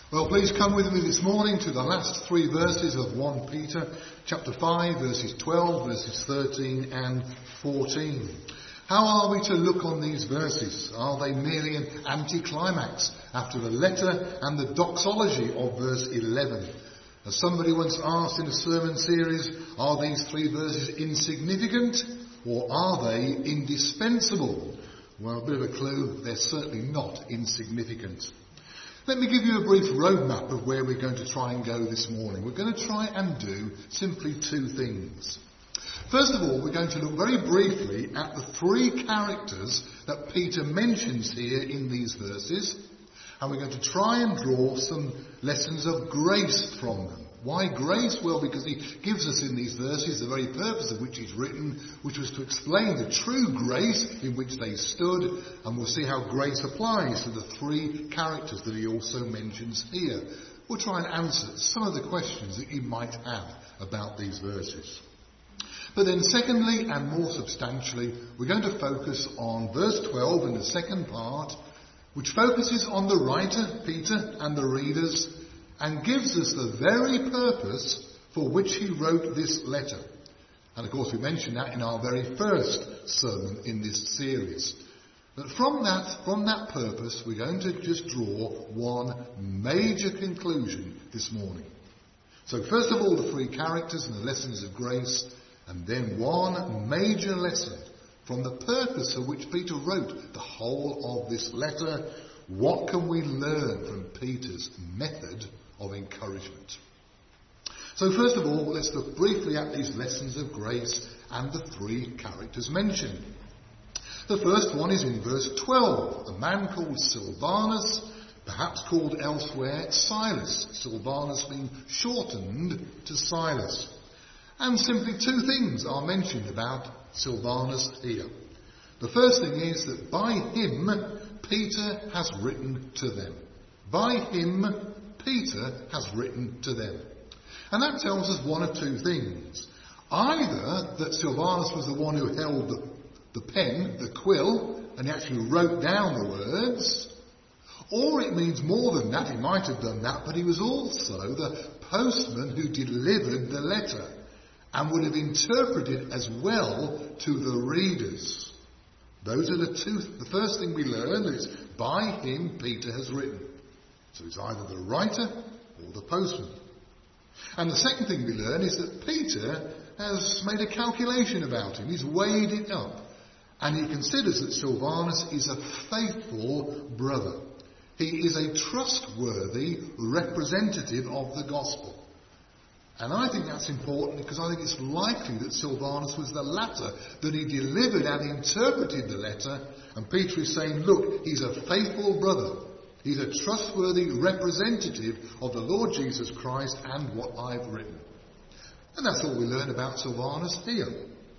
Well, please come with me this morning to the last three verses of 1 Peter chapter 5, verses 12, verses 13 and 14. How are we to look on these verses? Are they merely an anticlimax after the letter and the doxology of verse 11? As somebody once asked in a sermon series, are these three verses insignificant or are they indispensable? Well, a bit of a clue, they're certainly not insignificant. Let me give you a brief roadmap of where we're going to try and go this morning. We're going to try and do simply two things. First of all, we're going to look very briefly at the three characters that Peter mentions here in these verses, and we're going to try and draw some lessons of grace from them. Why grace? Well, because he gives us in these verses the very purpose of which he's written, which was to explain the true grace in which they stood, and we'll see how grace applies to the three characters that he also mentions here. We'll try and answer some of the questions that you might have about these verses. But then secondly, and more substantially, we're going to focus on verse 12 in the second part, which focuses on the writer, Peter, and the readers, and gives us the very purpose for which he wrote this letter. And of course we mentioned that in our very first sermon in this series. But from that purpose we're going to just draw one major conclusion this morning. So first of all the three characters and the lessons of grace, and then one major lesson from the purpose for which Peter wrote the whole of this letter. What can we learn from Peter's method of encouragement? So first of all, let's look briefly at these lessons of grace and the three characters mentioned. The first one is in verse 12, a man called Silvanus, perhaps called elsewhere Silas. Silvanus being shortened to Silas. And simply two things are mentioned about Silvanus here. The first thing is that by him, Peter has written to them. By him, Peter has written to them. And that tells us one of two things. Either that Silvanus was the one who held the pen, the quill, and he actually wrote down the words, or it means more than that. He might have done that, but he was also the postman who delivered the letter and would have interpreted as well to the readers. Those are the two. The first thing we learn is by him Peter has written. So it's either the writer or the postman. And the second thing we learn is that Peter has made a calculation about him. He's weighed it up. And he considers that Silvanus is a faithful brother. He is a trustworthy representative of the gospel. And I think that's important because I think it's likely that Silvanus was the latter, that he delivered and interpreted the letter. And Peter is saying, look, he's a faithful brother. He's a trustworthy representative of the Lord Jesus Christ and what I've written. And that's all we learn about Silvanus here.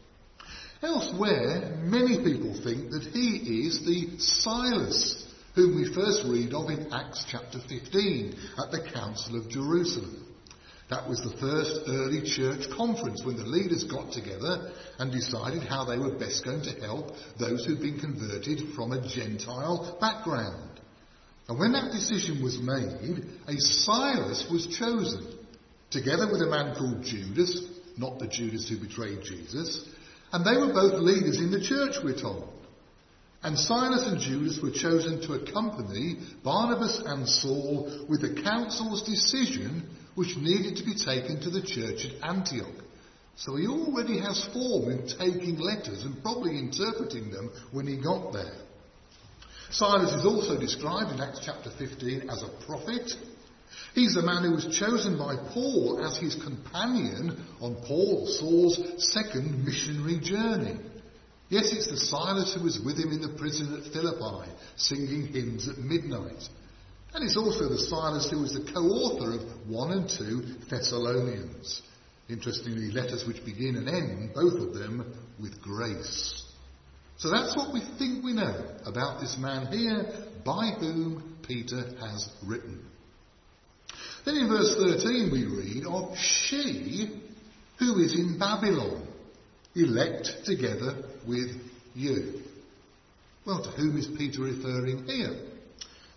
Elsewhere, many people think that he is the Silas whom we first read of in Acts chapter 15 at the Council of Jerusalem. That was the first early church conference when the leaders got together and decided how they were best going to help those who'd been converted from a Gentile background. And when that decision was made, a Silas was chosen, together with a man called Judas, not the Judas who betrayed Jesus, and they were both leaders in the church, we're told. And Silas and Judas were chosen to accompany Barnabas and Saul with the council's decision which needed to be taken to the church at Antioch. So he already has form in taking letters and probably interpreting them when he got there. Silas is also described in Acts chapter 15 as a prophet. He's the man who was chosen by Paul as his companion on Saul's second missionary journey. Yes, it's the Silas who was with him in the prison at Philippi, singing hymns at midnight. And it's also the Silas who was the co-author of 1 and 2 Thessalonians. Interestingly, letters which begin and end, both of them, with grace. So that's what we think we know about this man here, by whom Peter has written. Then in verse 13 we read of she who is in Babylon, elect together with you. Well, to whom is Peter referring here?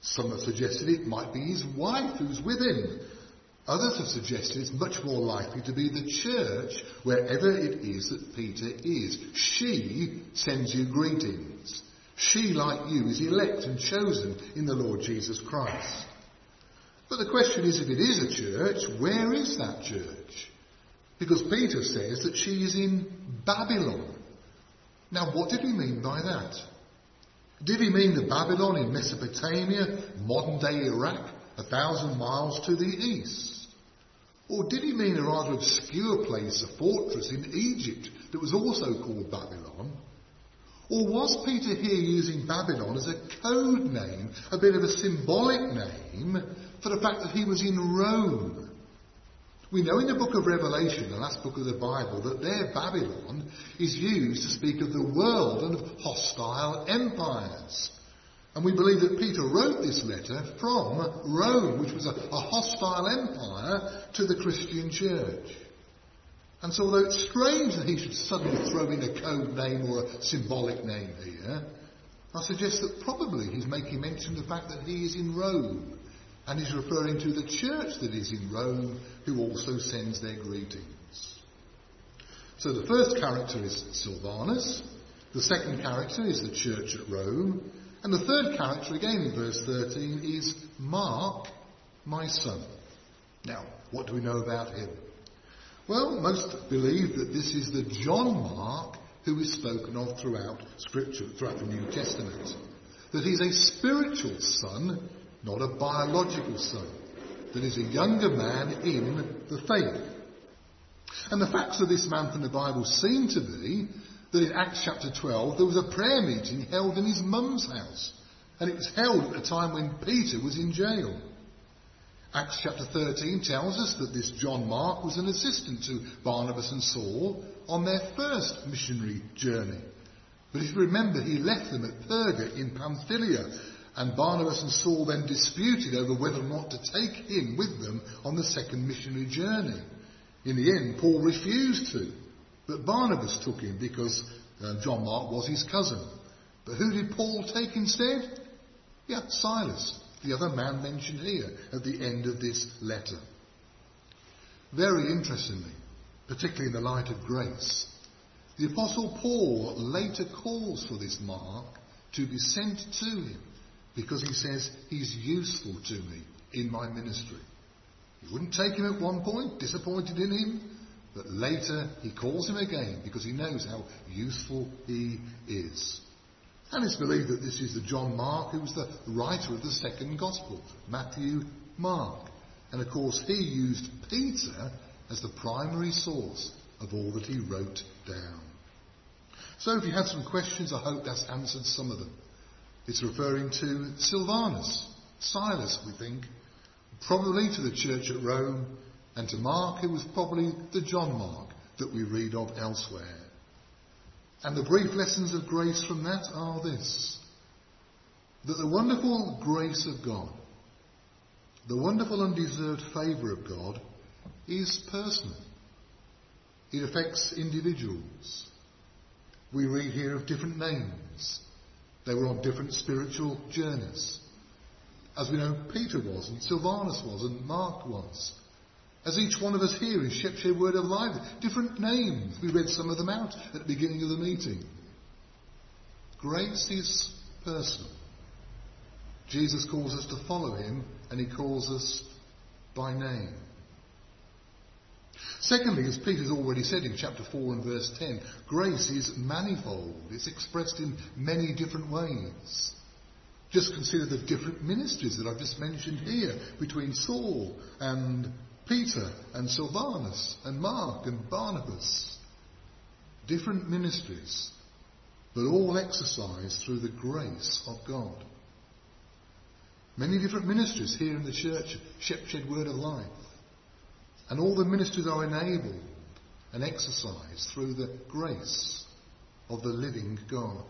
Some have suggested it might be his wife who's with him. Others have suggested it's much more likely to be the church, wherever it is that Peter is. She sends you greetings. She, like you, is elect and chosen in the Lord Jesus Christ. But the question is, if it is a church, where is that church? Because Peter says that she is in Babylon. Now, what did he mean by that? Did he mean the Babylon in Mesopotamia, modern-day Iraq, 1,000 miles to the east? Or did he mean a rather obscure place, a fortress in Egypt that was also called Babylon? Or was Peter here using Babylon as a code name, a bit of a symbolic name, for the fact that he was in Rome? We know in the book of Revelation, the last book of the Bible, that there Babylon is used to speak of the world and of hostile empires. And we believe that Peter wrote this letter from Rome, which was a hostile empire to the Christian church. And so although it's strange that he should suddenly throw in a code name or a symbolic name here, I suggest that probably he's making mention of the fact that he is in Rome. And he's referring to the church that is in Rome, who also sends their greetings. So the first character is Silvanus. The second character is the church at Rome. And the third character, again in verse 13, is Mark, my son. Now, what do we know about him? Well, most believe that this is the John Mark who is spoken of throughout Scripture, throughout the New Testament. That he's a spiritual son, not a biological son. That is a younger man in the faith. And the facts of this man from the Bible seem to be that in Acts chapter 12 there was a prayer meeting held in his mum's house. And it was held at the time when Peter was in jail. Acts chapter 13 tells us that this John Mark was an assistant to Barnabas and Saul on their first missionary journey. But if you remember, he left them at Perga in Pamphylia, and Barnabas and Saul then disputed over whether or not to take him with them on the second missionary journey. In the end, Paul refused to, but Barnabas took him because John Mark was his cousin. But who did Paul take instead? Yeah, Silas, the other man mentioned here at the end of this letter. Very interestingly, particularly in the light of grace, the Apostle Paul later calls for this Mark to be sent to him because he says he's useful to me in my ministry. He wouldn't take him at one point, disappointed in him, but later he calls him again because he knows how useful he is. And it's believed that this is the John Mark who was the writer of the second gospel, Matthew, Mark. And of course he used Peter as the primary source of all that he wrote down. So if you have some questions, I hope that's answered some of them. It's referring to Silvanus, Silas, we think, probably to the church at Rome, and to Mark, who was probably the John Mark that we read of elsewhere. And the brief lessons of grace from that are this: that the wonderful grace of God, the wonderful undeserved favour of God, is personal. It affects individuals. We read here of different names. They were on different spiritual journeys. As we know, Peter was, and Silvanus was, and Mark was. As each one of us here in Shepshed Word of Life, different names. We read some of them out at the beginning of the meeting. Grace is personal. Jesus calls us to follow him, and he calls us by name. Secondly, as Peter's already said in chapter 4 and verse 10, grace is manifold. It's expressed in many different ways. Just consider the different ministries that I've just mentioned here between Saul and Peter and Silvanus and Mark and Barnabas. Different ministries, but all exercised through the grace of God. Many different ministries here in the church, Shepshed Word of Life. And all the ministries are enabled and exercised through the grace of the living God.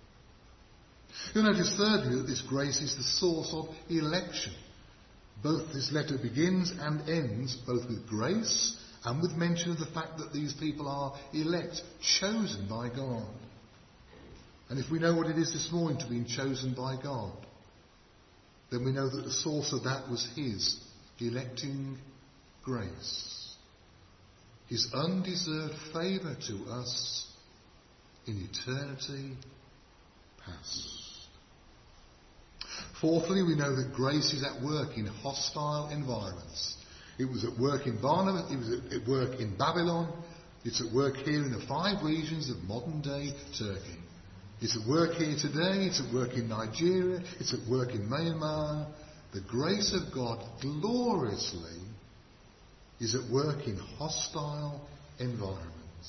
You'll notice thirdly that this grace is the source of election. Both this letter begins and ends both with grace and with mention of the fact that these people are elect, chosen by God. And if we know what it is this morning to be chosen by God, then we know that the source of that was his electing grace, his undeserved favour to us in eternity past. Fourthly, we know that grace is at work in hostile environments. It was at work in Barnabas, it was at work in Babylon, it's at work here in the 5 regions of modern-day Turkey. It's at work here today, it's at work in Nigeria, it's at work in Myanmar. The grace of God gloriously is at work in hostile environments.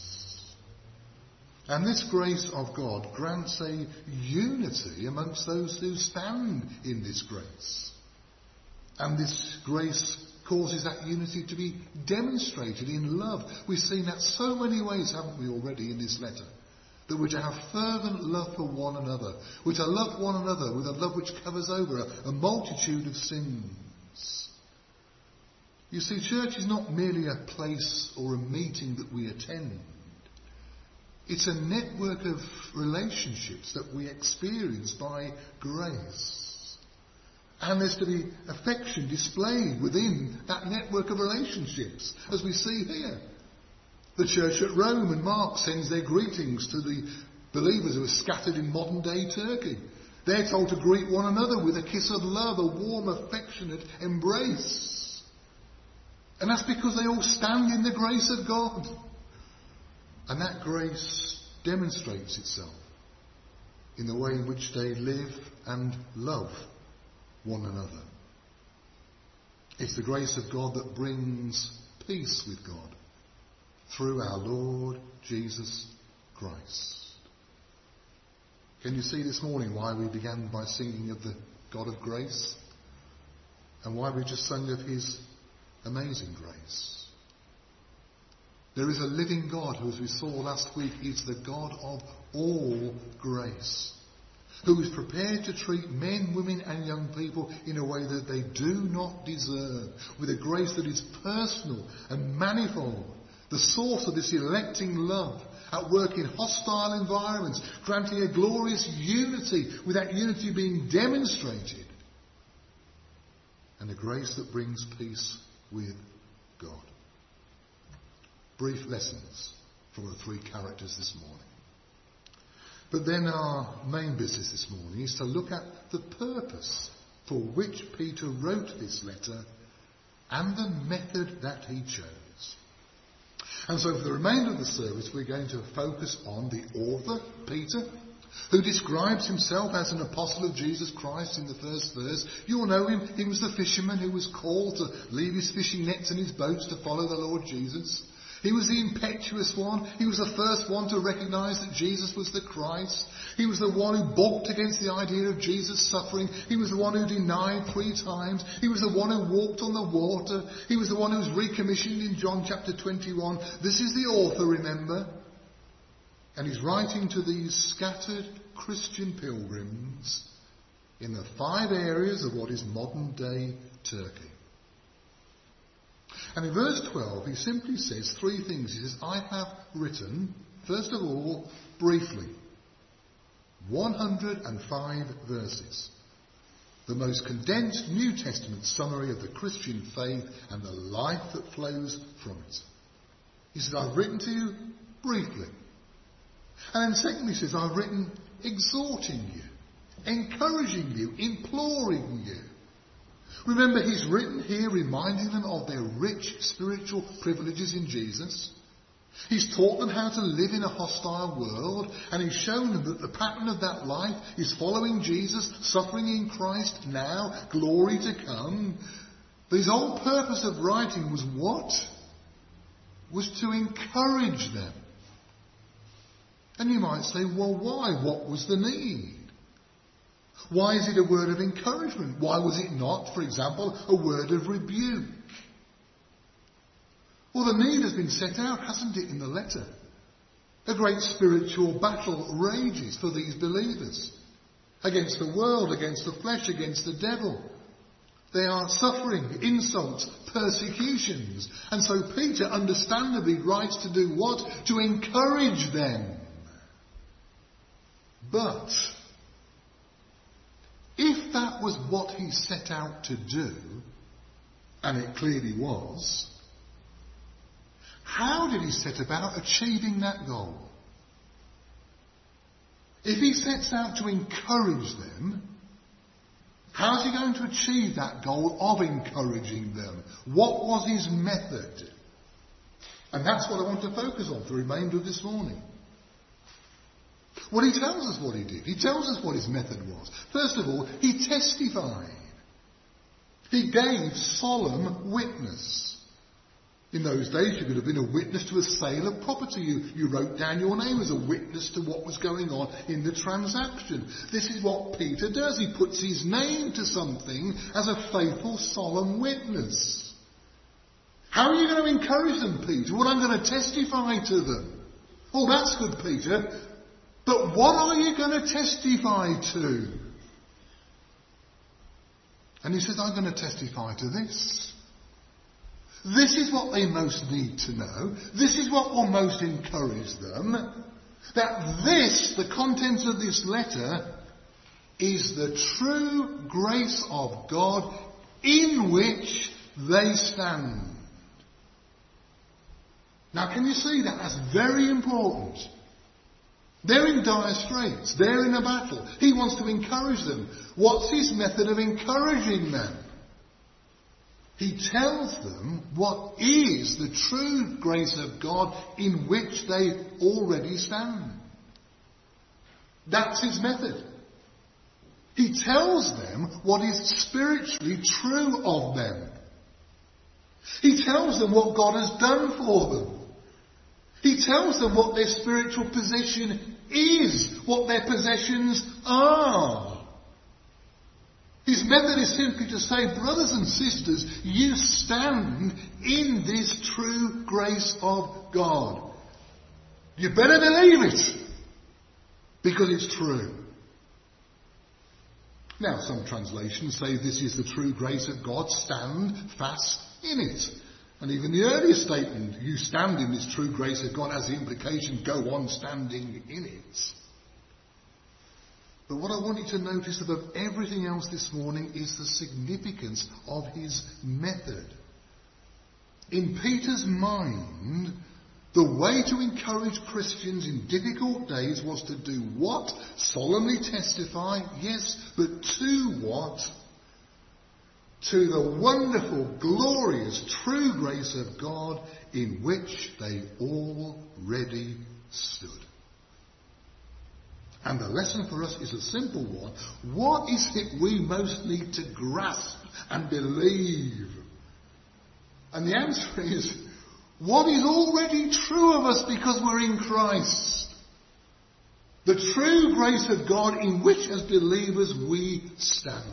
And this grace of God grants a unity amongst those who stand in this grace. And this grace causes that unity to be demonstrated in love. We've seen that so many ways, haven't we, already in this letter? That we're to have fervent love for one another. We're to love one another with a love which covers over a multitude of sins. You see, church is not merely a place or a meeting that we attend. It's a network of relationships that we experience by grace. And there's to be affection displayed within that network of relationships, as we see here. The church at Rome, and Mark sends their greetings to the believers who are scattered in modern-day Turkey. They're told to greet one another with a kiss of love, a warm, affectionate embrace. And that's because they all stand in the grace of God. And that grace demonstrates itself in the way in which they live and love one another. It's the grace of God that brings peace with God through our Lord Jesus Christ. Can you see this morning why we began by singing of the God of grace? And why we just sung of his amazing grace? There is a living God who, as we saw last week, is the God of all grace, who is prepared to treat men, women and young people in a way that they do not deserve, with a grace that is personal and manifold, the source of this electing love, at work in hostile environments, granting a glorious unity, with that unity being demonstrated, and a grace that brings peace with God. Brief lessons from the 3 characters this morning. But then our main business this morning is to look at the purpose for which Peter wrote this letter and the method that he chose. And so for the remainder of the service we're going to focus on the author, Peter, who describes himself as an apostle of Jesus Christ in the first verse. You'll know him. He was the fisherman who was called to leave his fishing nets and his boats to follow the Lord Jesus. He was the impetuous one. He was the first one to recognise that Jesus was the Christ. He was the one who balked against the idea of Jesus suffering. He was the one who denied 3 times. He was the one who walked on the water. He was the one who was recommissioned in John chapter 21. This is the author, remember. And he's writing to these scattered Christian pilgrims in the 5 areas of what is modern day Turkey. And in verse 12, he simply says 3 things. He says, I have written, first of all, briefly, 105 verses. The most condensed New Testament summary of the Christian faith and the life that flows from it. He says, I've written to you briefly. And then secondly, he says, I've written exhorting you, encouraging you, imploring you. Remember, he's written here reminding them of their rich spiritual privileges in Jesus. He's taught them how to live in a hostile world, and he's shown them that the pattern of that life is following Jesus, suffering in Christ now, glory to come. But his whole purpose of writing was what? Was to encourage them. And you might say, well, why? What was the need? Why is it a word of encouragement? Why was it not, for example, a word of rebuke? Well, the need has been set out, hasn't it, in the letter? A great spiritual battle rages for these believers. Against the world, against the flesh, against the devil. They are suffering insults, persecutions. And so Peter understandably writes to do what? To encourage them. But if that was what he set out to do, and it clearly was, how did he set about achieving that goal? If he sets out to encourage them, how's he going to achieve that goal of encouraging them? What was his method? And that's what I want to focus on for the remainder of this morning. Well, he tells us what he did. He tells us what his method was. First of all, he testified. He gave solemn witness. In those days, you could have been a witness to a sale of property. You wrote down your name as a witness to what was going on in the transaction. This is what Peter does. He puts his name to something as a faithful, solemn witness. How are you going to encourage them, Peter? Well, I'm going to testify to them. Oh, that's good, Peter. But what are you going to testify to? And he says, I'm going to testify to this. This is what they most need to know. This is what will most encourage them. That this, the contents of this letter, is the true grace of God in which they stand. Now, can you see that? That's very important. They're in dire straits. They're in a battle. He wants to encourage them. What's his method of encouraging them? He tells them what is the true grace of God in which they already stand. That's his method. He tells them what is spiritually true of them. He tells them what God has done for them. He tells them what their spiritual position is, what their possessions are. His method is simply to say, brothers and sisters, you stand in this true grace of God. You better believe it, because it's true. Now, some translations say this is the true grace of God, stand fast in it. And even the earlier statement, you stand in this true grace of God, has the implication, go on standing in it. But what I want you to notice above everything else this morning is the significance of his method. In Peter's mind, the way to encourage Christians in difficult days was to do what? Solemnly testify, yes, but to what? To the wonderful, glorious, true grace of God in which they already stood. And the lesson for us is a simple one. What is it we most need to grasp and believe? And the answer is, what is already true of us because we're in Christ? The true grace of God in which as believers we stand.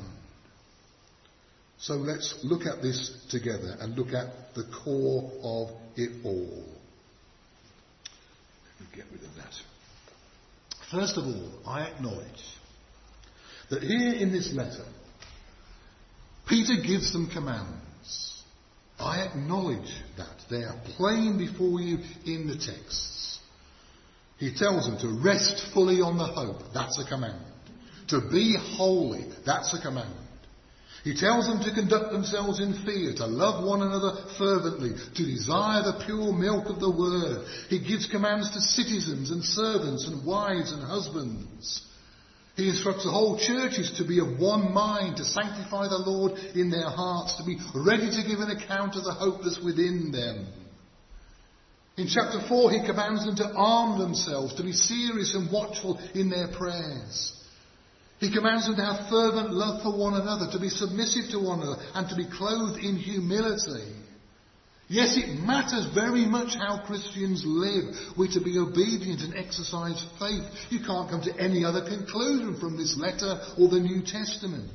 So let's look at this together and look at the core of it all. Let me get rid of that. First of all, I acknowledge that here in this letter, Peter gives them commands. I acknowledge that. They are plain before you in the texts. He tells them to rest fully on the hope. That's a command. To be holy. That's a command. He tells them to conduct themselves in fear, to love one another fervently, to desire the pure milk of the word. He gives commands to citizens and servants and wives and husbands. He instructs the whole churches to be of one mind, to sanctify the Lord in their hearts, to be ready to give an account of the hope that's within them. In chapter 4, he commands them to arm themselves, to be serious and watchful in their prayers. He commands them to have fervent love for one another, to be submissive to one another, and to be clothed in humility. Yes, it matters very much how Christians live. We're to be obedient and exercise faith. You can't come to any other conclusion from this letter or the New Testament.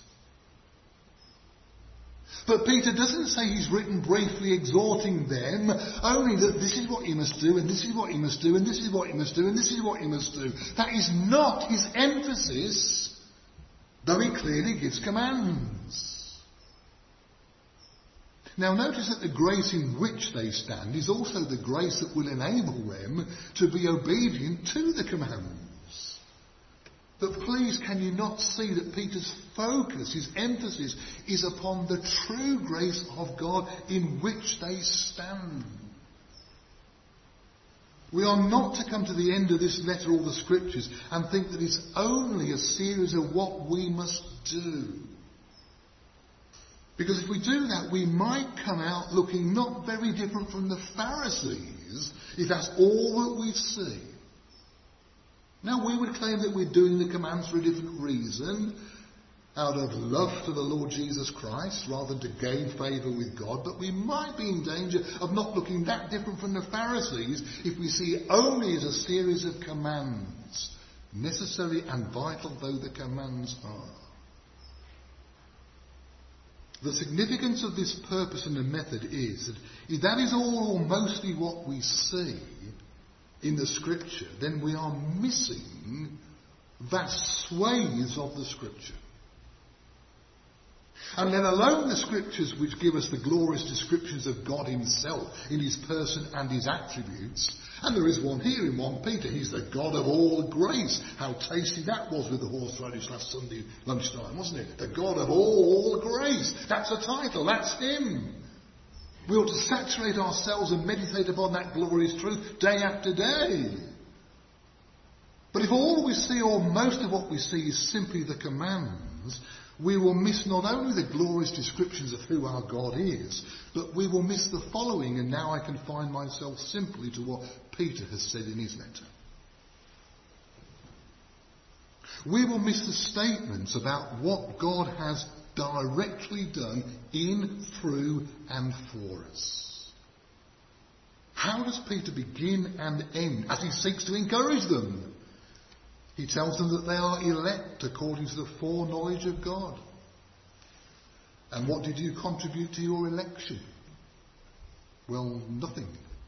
But Peter doesn't say he's written briefly exhorting them, only that this is what you must do, and this is what you must do, and this is what you must do, and this is what you must do. That is not his emphasis, though he clearly gives commands. Now notice that the grace in which they stand is also the grace that will enable them to be obedient to the commands. But please, can you not see that Peter's focus, his emphasis, is upon the true grace of God in which they stand? We are not to come to the end of this letter or the scriptures and think that it's only a series of what we must do. Because if we do that, we might come out looking not very different from the Pharisees if that's all that we see. Now, we would claim that we're doing the commands for a different reason, out of love to the Lord Jesus Christ, rather than to gain favour with God, but we might be in danger of not looking that different from the Pharisees if we see it only as a series of commands, necessary and vital though the commands are. The significance of this purpose and the method is that if that is all or mostly what we see in the Scripture, then we are missing vast swathes of the Scripture. And let alone the Scriptures which give us the glorious descriptions of God himself in his person and his attributes. And there is one here in 1 Peter. He's the God of all grace. How tasty that was with the horseradish last Sunday lunchtime, wasn't it? The God of all grace. That's a title. That's him. We ought to saturate ourselves and meditate upon that glorious truth day after day. But if all we see, or most of what we see, is simply the commands, we will miss not only the glorious descriptions of who our God is, but we will miss the following, and now I confine myself simply to what Peter has said in his letter. We will miss the statements about what God has directly done in, through and for us. How does Peter begin and end as he seeks to encourage them? He tells them that they are elect according to the foreknowledge of God. And what did you contribute to your election? Well, nothing.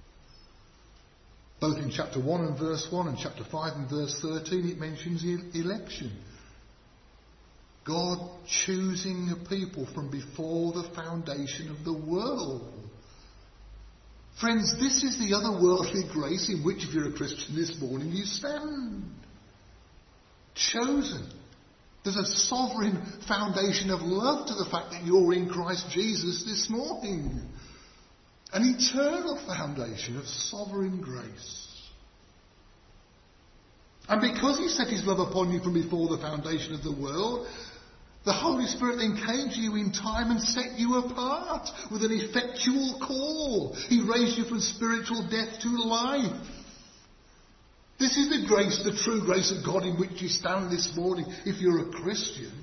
Both in chapter 1 and verse 1 and chapter 5 and verse 13 it mentions election. God choosing a people from before the foundation of the world. Friends, this is the otherworldly grace in which, if you're a Christian this morning, you stand. Chosen. There's a sovereign foundation of love to the fact that you're in Christ Jesus this morning. An eternal foundation of sovereign grace. And because he set his love upon you from before the foundation of the world, the Holy Spirit then came to you in time and set you apart with an effectual call. He raised you from spiritual death to life. This is the grace, the true grace of God in which you stand this morning if you're a Christian.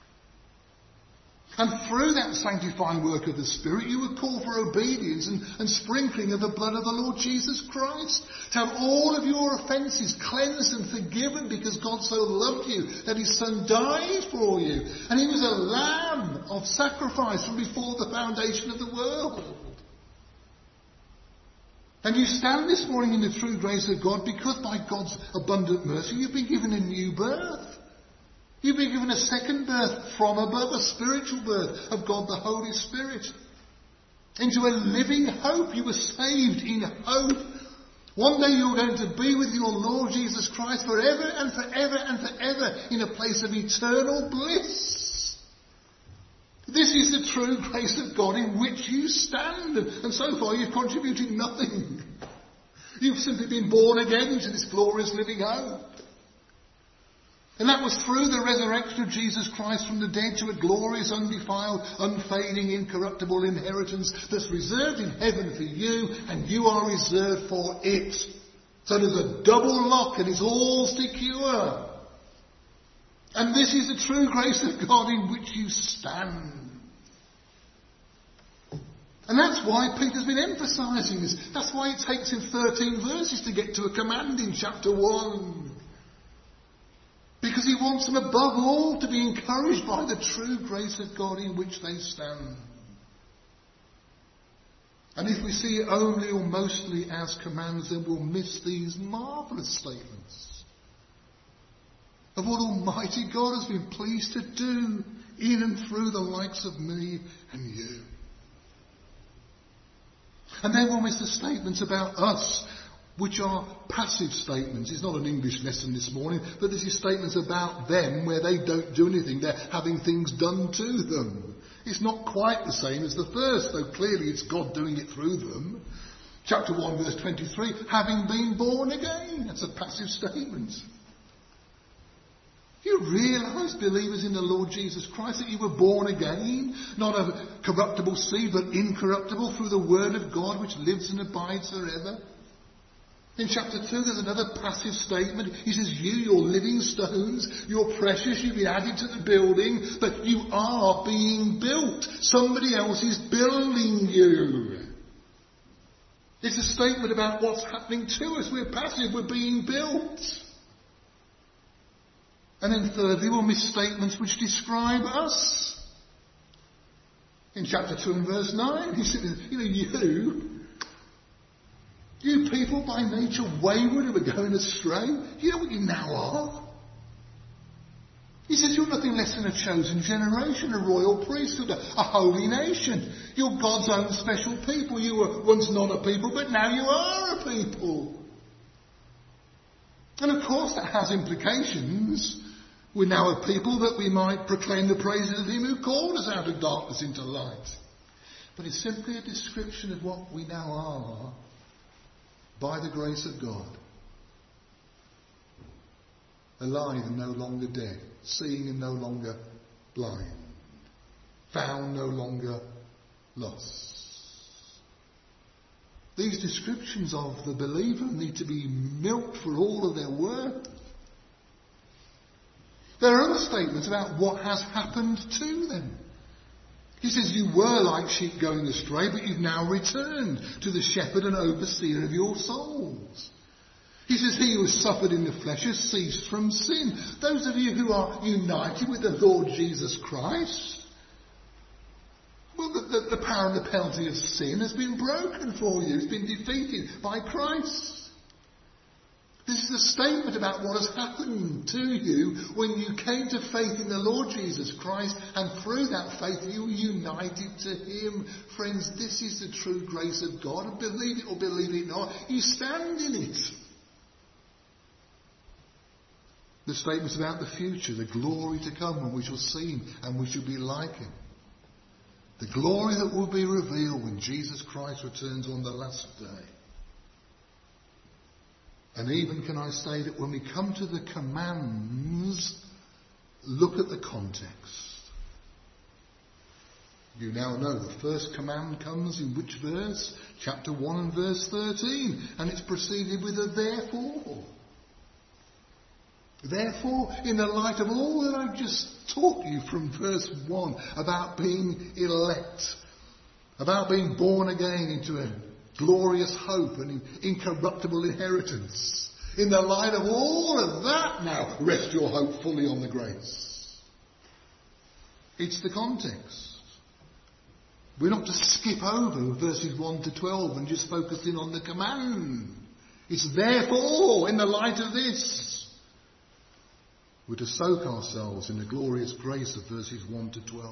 And through that sanctifying work of the Spirit, you were called for obedience and sprinkling of the blood of the Lord Jesus Christ. To have all of your offences cleansed and forgiven because God so loved you that his Son died for you. And he was a lamb of sacrifice from before the foundation of the world. And you stand this morning in the true grace of God because by God's abundant mercy you've been given a new birth. You've been given a second birth from above, a spiritual birth of God the Holy Spirit. Into a living hope. You were saved in hope. One day you're going to be with your Lord Jesus Christ forever and forever and forever in a place of eternal bliss. This is the true grace of God in which you stand. And so far you've contributed nothing. You've simply been born again into this glorious living hope. And that was through the resurrection of Jesus Christ from the dead to a glorious, undefiled, unfading, incorruptible inheritance that's reserved in heaven for you, and you are reserved for it. So there's a double lock and it's all secure. And this is the true grace of God in which you stand. And that's why Peter's been emphasising this. That's why it takes him 13 verses to get to a command in chapter 1. Because he wants them above all to be encouraged by the true grace of God in which they stand. And if we see it only or mostly as commands, then we'll miss these marvellous statements of what Almighty God has been pleased to do in and through the likes of me and you. And then we'll miss the statements about us which are passive statements. It's not an English lesson this morning, but this is statements about them where they don't do anything. They're having things done to them. It's not quite the same as the first, though clearly it's God doing it through them. Chapter 1, verse 23, having been born again. That's a passive statement. You realise, believers in the Lord Jesus Christ, that you were born again, not of corruptible seed, but incorruptible through the word of God which lives and abides forever? In chapter 2, there's another passive statement. He says, you're living stones, you're precious, you've been added to the building, but you are being built. Somebody else is building you. It's a statement about what's happening to us. We're passive, we're being built. And then thirdly, we'll miss statements which describe us. In chapter 2 and verse 9, he says, you people by nature wayward who are going astray, you know what you now are? He says you're nothing less than a chosen generation, a royal priesthood, a holy nation. You're God's own special people. You were once not a people, but now you are a people. And of course that has implications. We're now a people that we might proclaim the praises of him who called us out of darkness into light. But it's simply a description of what we now are by the grace of God. Alive and no longer dead, seeing and no longer blind, found no longer lost. These descriptions of the believer need to be milked for all of their worth. There are other statements about what has happened to them. He says, you were like sheep going astray, but you've now returned to the shepherd and overseer of your souls. He says, he who has suffered in the flesh has ceased from sin. Those of you who are united with the Lord Jesus Christ, well, the power and the penalty of sin has been broken for you. It's been defeated by Christ. This is a statement about what has happened to you when you came to faith in the Lord Jesus Christ, and through that faith you were united to him. Friends, this is the true grace of God, and believe it or believe it not, you stand in it. The statements about the future, the glory to come when we shall see him and we shall be like him. The glory that will be revealed when Jesus Christ returns on the last day. And even can I say that when we come to the commands, look at the context. You now know the first command comes in which verse? Chapter 1 and verse 13. And it's preceded with a therefore. Therefore, in the light of all that I've just taught you from verse 1 about being elect, about being born again into a glorious hope and incorruptible inheritance. In the light of all of that now, rest your hope fully on the grace. It's the context. We're not to skip over verses 1 to 12 and just focus in on the command. It's therefore, in the light of this, we're to soak ourselves in the glorious grace of verses 1 to 12.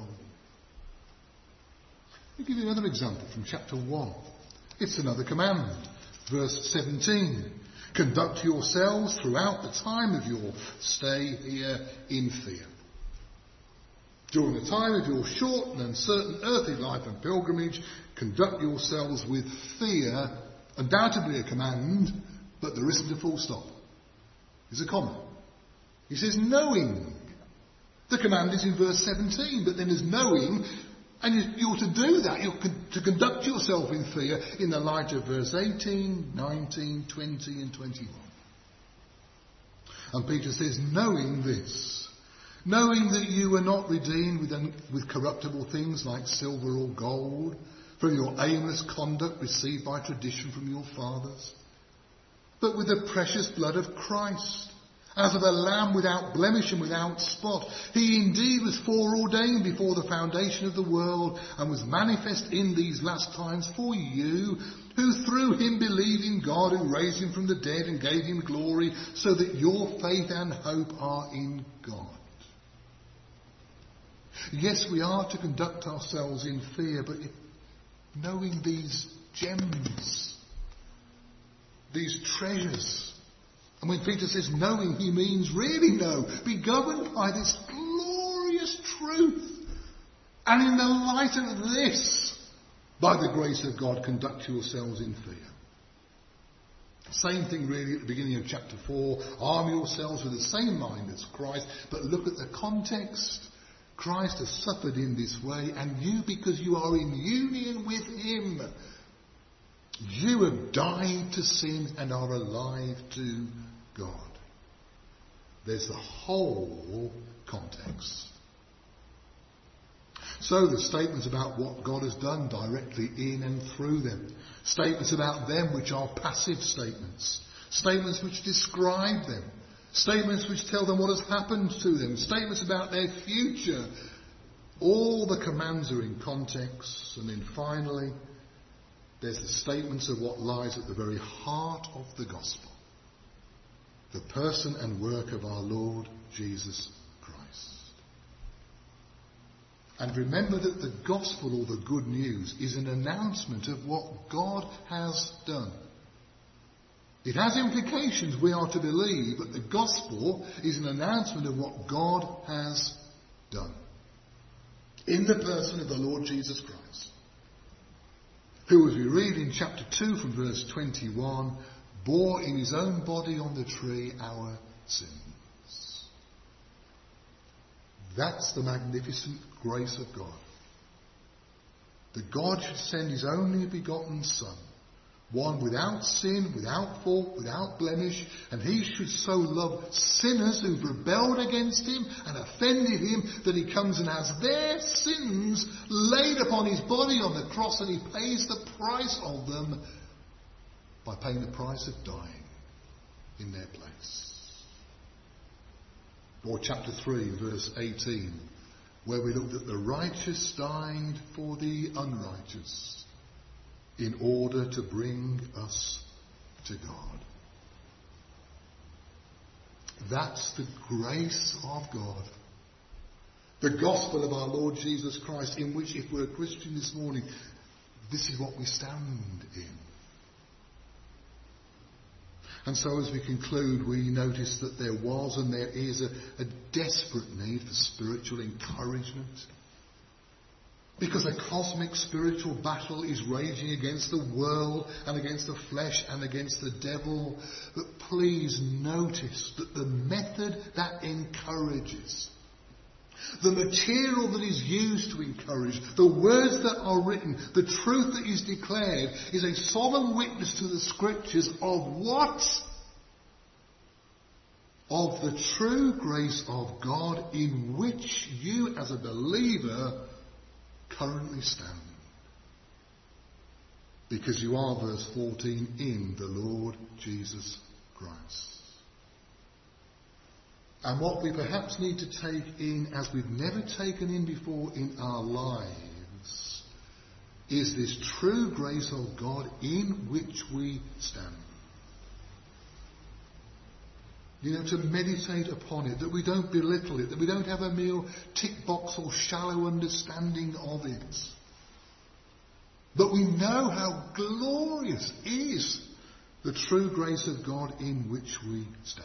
I'll give you another example from chapter 1. It's another command. Verse 17. Conduct yourselves throughout the time of your stay here in fear. During the time of your short and uncertain earthly life and pilgrimage, conduct yourselves with fear. Undoubtedly a command, but there isn't a full stop. There's a comma. He says knowing. The command is in verse 17, but then there's knowing. And you're to do that. You're to conduct yourself in fear in the light of verse 18, 19, 20 and 21. And Peter says, knowing this, knowing that you were not redeemed with corruptible things like silver or gold, from your aimless conduct received by tradition from your fathers, but with the precious blood of Christ, as of a lamb without blemish and without spot. He indeed was foreordained before the foundation of the world, and was manifest in these last times for you, who through him believe in God, who raised him from the dead and gave him glory, so that your faith and hope are in God. Yes, we are to conduct ourselves in fear, but knowing these gems, these treasures. And when Peter says knowing, he means really know. Be governed by this glorious truth. And in the light of this, by the grace of God, conduct yourselves in fear. Same thing really at the beginning of chapter 4. Arm yourselves with the same mind as Christ. But look at the context. Christ has suffered in this way, and you, because you are in union with him, you have died to sin and are alive to God. There's the whole context. So the statements about what God has done directly in and through them. Statements about them which are passive statements. Statements which describe them. Statements which tell them what has happened to them. Statements about their future. All the commands are in context. And then finally, there's the statements of what lies at the very heart of the gospel. The person and work of our Lord Jesus Christ. And remember that the gospel, or the good news, is an announcement of what God has done. It has implications we are to believe, but the gospel is an announcement of what God has done. In the person of the Lord Jesus Christ, who, as we read in chapter 2 from verse 21, bore in his own body on the tree our sins. That's the magnificent grace of God. That God should send his only begotten Son, one without sin, without fault, without blemish, and he should so love sinners who've rebelled against him and offended him that he comes and has their sins laid upon his body on the cross, and he pays the price of them by paying the price of dying in their place. Or chapter 3, verse 18, where we looked at the righteous died for the unrighteous in order to bring us to God. That's the grace of God. The gospel of our Lord Jesus Christ, in which, if we're a Christian this morning, this is what we stand in. And so as we conclude, we notice that there was and there is a desperate need for spiritual encouragement. Because a cosmic spiritual battle is raging against the world and against the flesh and against the devil. But please notice that the method that encourages, the material that is used to encourage, the words that are written, the truth that is declared, is a solemn witness to the scriptures of what? Of the true grace of God in which you as a believer currently stand. Because you are, verse 14, in the Lord Jesus Christ. And what we perhaps need to take in, as we've never taken in before in our lives, is this true grace of God in which we stand. You know, to meditate upon it, that we don't belittle it, that we don't have a mere tick box or shallow understanding of it. But we know how glorious is the true grace of God in which we stand.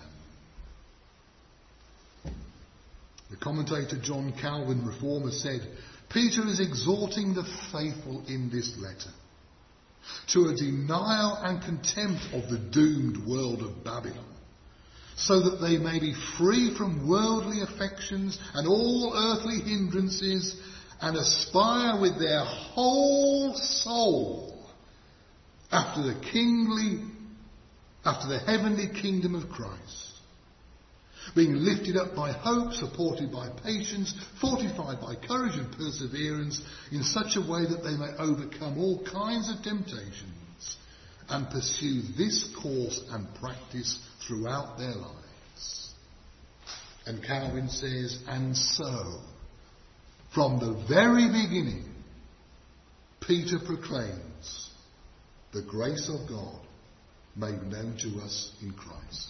The commentator John Calvin, Reformer, said, Peter is exhorting the faithful in this letter to a denial and contempt of the doomed world of Babylon, so that they may be free from worldly affections and all earthly hindrances, and aspire with their whole soul after the heavenly kingdom of Christ, being lifted up by hope, supported by patience, fortified by courage and perseverance, in such a way that they may overcome all kinds of temptations and pursue this course and practice throughout their lives. And Calvin says, and so, from the very beginning, Peter proclaims the grace of God made known to us in Christ.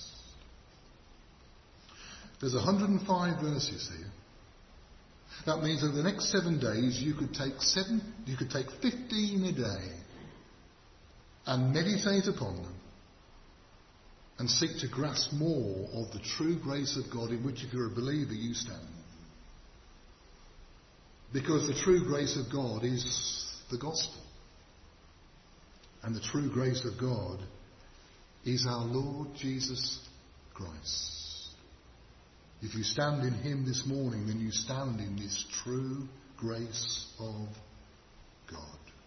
There's 105 verses here. That means over the next 7 days you could take 15 a day and meditate upon them and seek to grasp more of the true grace of God in which, if you're a believer, you stand. Because the true grace of God is the gospel. And the true grace of God is our Lord Jesus Christ. If you stand in him this morning, then you stand in this true grace of God.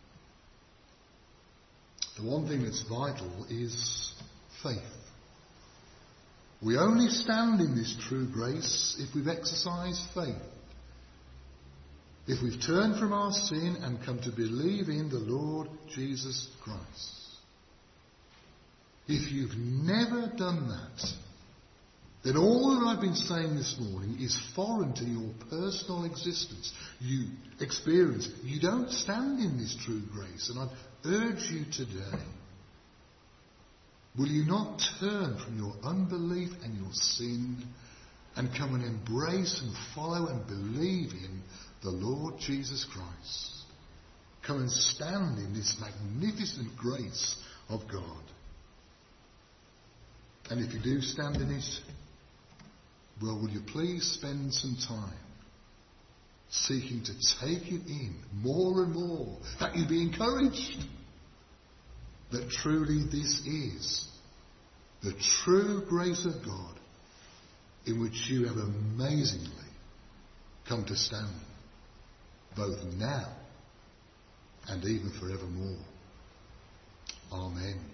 The one thing that's vital is faith. We only stand in this true grace if we've exercised faith. If we've turned from our sin and come to believe in the Lord Jesus Christ. If you've never done that, then all that I've been saying this morning is foreign to your personal existence. You experience, you don't stand in this true grace. And I urge you today, will you not turn from your unbelief and your sin and come and embrace and follow and believe in the Lord Jesus Christ? Come and stand in this magnificent grace of God. And if you do stand in it, well, will you please spend some time seeking to take it in more and more, that you be encouraged that truly this is the true grace of God in which you have amazingly come to stand, both now and even forevermore. Amen.